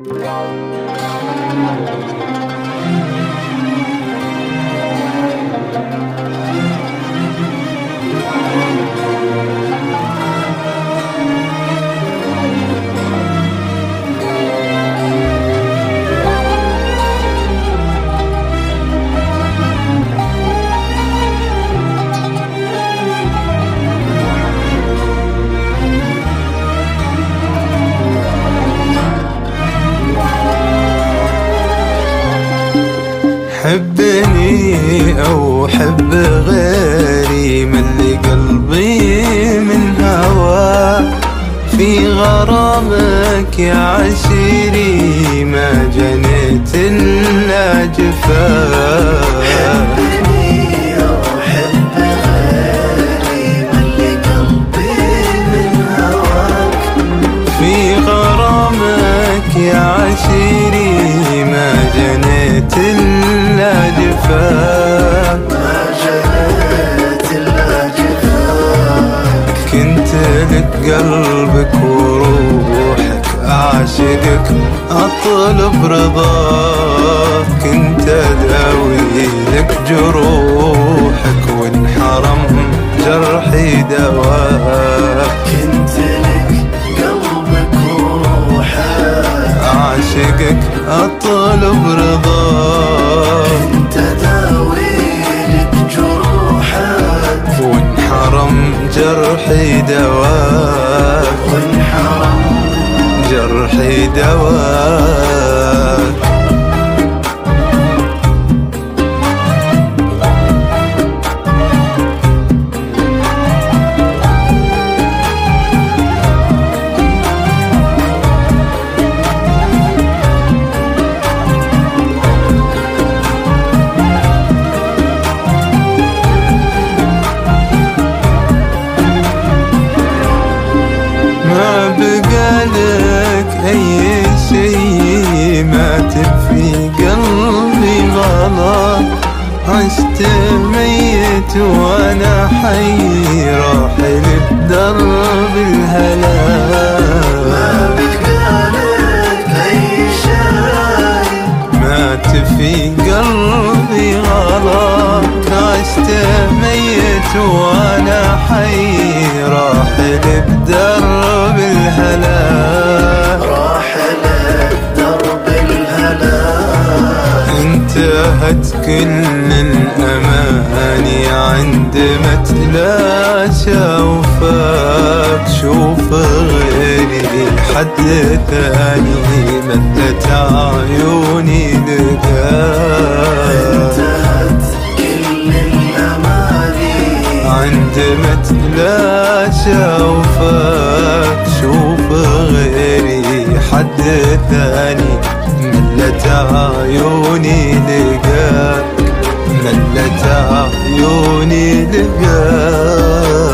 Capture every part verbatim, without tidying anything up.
حبني أو حب غيري، ملي قلبي من هواك. في غرامك يا عشيري ما جنيت إلا جفاك. حبني أو حب غيري، ملي قلبي من هواك. في غرامك يا عشيري ما جنيت إلا جفاك. ما جنيت إلا جفاك. كنت لك قلبك وروحك، أعشقك أطلب رضاك. كنت أداوي لك جروحك، وانحرم جرحي دواك. كنت لك قلبك وروحك، أعشقك أطلب رضاك. كنت أداوي لك جروحك، وانحرم جرحي دواك. وانحرم جرحي دواك. ما بقالك أي شي، مات في قلبي غلط. عشت ميت وأنا حي، راحل بدرب الهلاك. ما بقالك أي شي، مات في قلبي غلط. عشت ميت وأنا حي، راحل بدرب الهلاك. راحل درب الهلاك. انتهت كل الأماني عند ما تلاشى وفاك. شوف غيري حد ثاني، مدت عيوني لقاك. انتهت كل الأماني عند ما تلاشى وفاك. شوف غيري حد ثاني، ملت عيوني لقاك. ملت عيوني لقاك.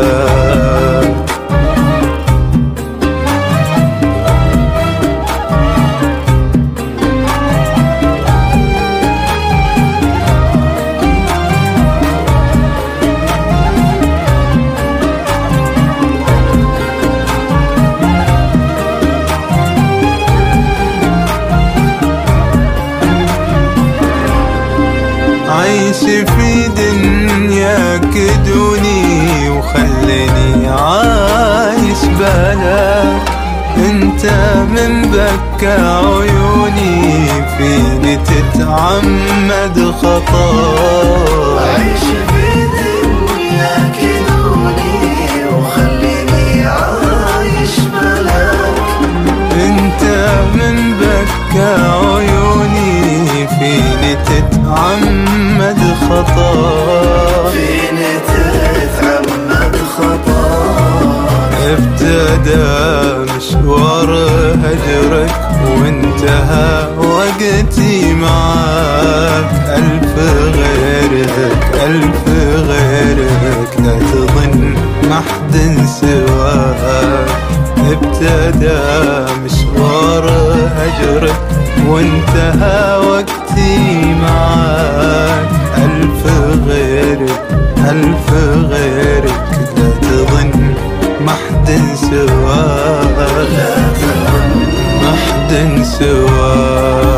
عيش في دنياك دوني، وخليني عايش بلاك. انت من بكى عيوني، فيني تتعمد خطاك. عيش في دنياك دوني، وخليني عايش بلاك. انت من بكى عيوني، فيني تتعمد خطاك. فيني تتعمد خطاك. ابتدى مشوار هجرك، وانتهى وقتي معاك. ألف غيرك ألف غيرك، لا تظن محد سواك. ابتدى مشوار هجرك، وانتهى وقتي معاك. ألف غيرك ألف غيرك، لا تظن محد سواك. لا تظن محد حد سواك.